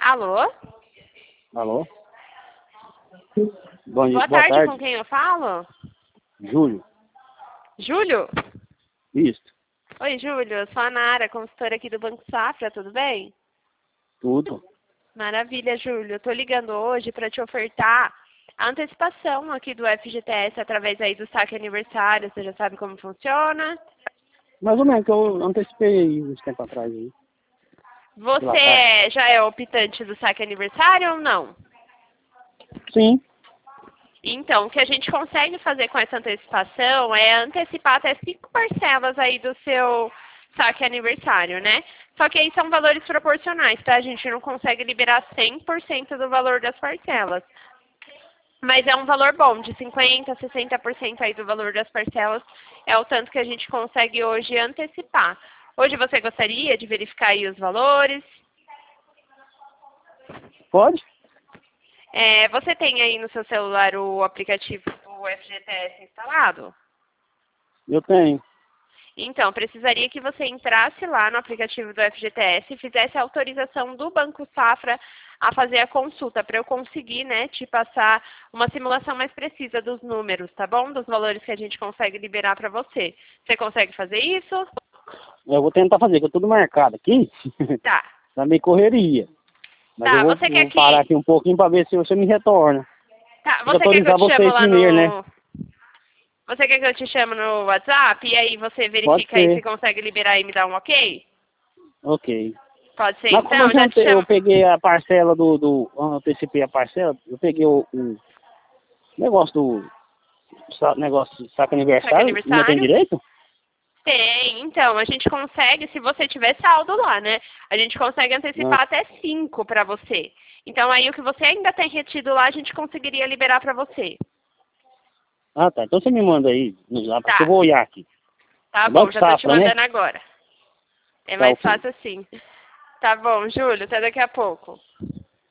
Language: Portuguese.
Alô? Alô? Bom dia, Boa boa tarde, tarde. com quem eu falo? Júlio. Júlio? Isso. Oi, Júlio, eu sou a Nara, consultora aqui do Banco Safra, tudo bem? Tudo. Maravilha, Júlio. Eu tô ligando hoje para te ofertar a antecipação aqui do FGTS através aí do saque aniversário. Você já sabe como funciona? Mais ou menos, que eu antecipei aí uns tempo atrás aí. Pela Caixa. Você já é optante do saque aniversário ou não? Sim. Então, o que a gente consegue fazer com essa antecipação é antecipar até 5 parcelas aí do seu saque aniversário, né? Só que aí são valores proporcionais, tá? A gente não consegue liberar 100% do valor das parcelas. Mas é um valor bom, de 50% a 60% aí do valor das parcelas é o tanto que a gente consegue hoje antecipar. Hoje você gostaria de verificar aí os valores? Pode? Você tem aí no seu celular o aplicativo do FGTS instalado? Eu tenho. Então, precisaria que você entrasse lá no aplicativo do FGTS e fizesse a autorização do Banco Safra a fazer a consulta, para eu conseguir, né, te passar uma simulação mais precisa dos números, tá bom? Dos valores que a gente consegue liberar para você. Você consegue fazer isso? Eu vou tentar fazer, que eu tudo marcado aqui. Tá. Tá meio correria. Mas eu Tá, vou, você quer vou parar aqui um pouquinho pra ver se você me retorna. Tá, Tem que você quer que eu autorizar te chamo vocês lá primeiro, né? no... Você quer que eu te chame no WhatsApp e aí você Pode verifica aí se ser. consegue liberar e me dar um ok? Ok. Pode ser Mas como então, já te eu chamo. peguei a parcela eu antecipei a parcela, eu peguei o negócio negócio de saco Saque aniversário, ainda tem aniversário? direito? Tem, então, a gente consegue, se você tiver saldo lá, né? A gente consegue Não. antecipar até 5 para você. Então aí o que você ainda tem retido lá, a gente conseguiria liberar para você. Ah, tá. Então você me manda aí no zap, que eu Tá, vou olhar aqui. tá É bom, Banco já tô te Safra, né? mandando agora. É Tá mais ok. fácil assim. Tá bom, Júlio, até daqui a pouco.